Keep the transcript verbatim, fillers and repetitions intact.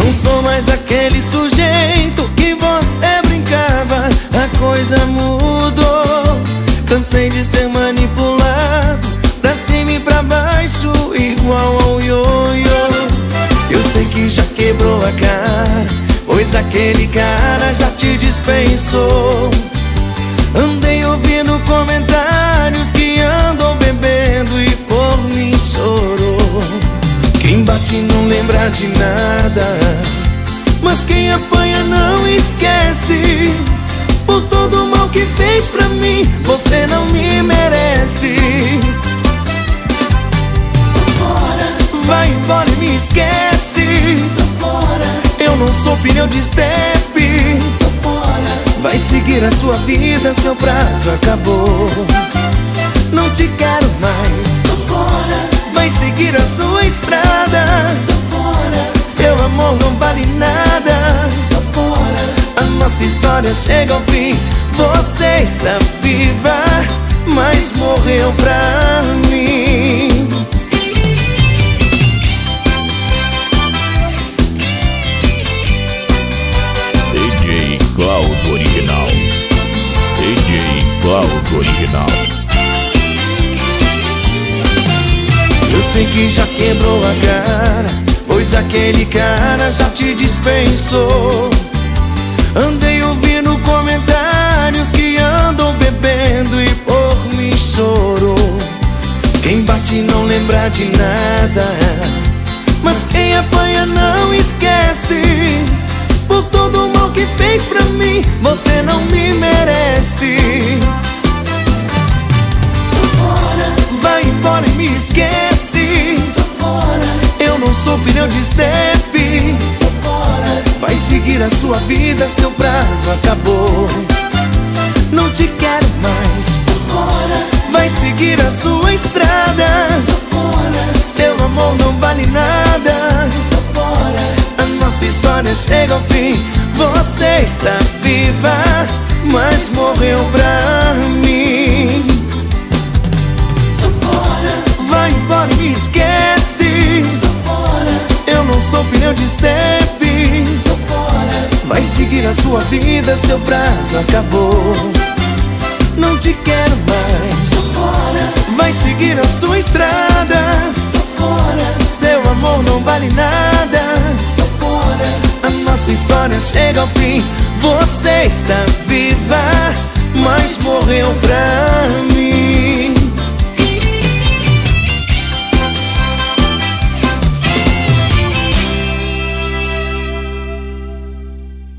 Não sou mais aquele sujeito que você brincava, a coisa mudou. Cansei de ser manipulado, pra cima e pra baixo, igual ao ioiô. Eu sei que já quebrou a cara, pois aquele cara já te dispensou. Andei ouvindo comentários que andam bebendo e por mim chorou. Quem bate não lembra de nada, mas quem apanha não esquece. Por todo o mal que fez pra mim, você não me merece. Vai embora e me esquece. Eu não sou pneu de estepe. Vai seguir a sua vida, seu prazo acabou. Não te quero mais. Vai seguir a sua estrada. Seu amor não vale nada. A nossa história chega ao fim. Você está viva, mas morreu pra mim. D J Cláudio Original. D J Cláudio Original. Eu sei que já quebrou a cara, pois aquele cara já te dispensou. Andei ouvindo comentários que andam bebendo e por mim chorou. Quem bate não lembra de nada, mas quem apanha não esquece. Por todo o mal que fez pra mim, você não me merece. Vai embora e me esquece. Eu não sou pneu de estepe. Vai seguir a sua vida, seu prazo acabou. Não te quero mais. Vai seguir a sua estrada. Seu amor não vale nada. A nossa história chega ao fim. Você está viva, mas morreu pra mim. Vai embora e me esquece. Eu não sou pneu de estepe. Vai seguir a sua vida, seu prazo acabou. Não te quero mais. Vai seguir a sua estrada. Seu amor não vale nada. A nossa história chega ao fim. Você está viva, mas morreu pra mim.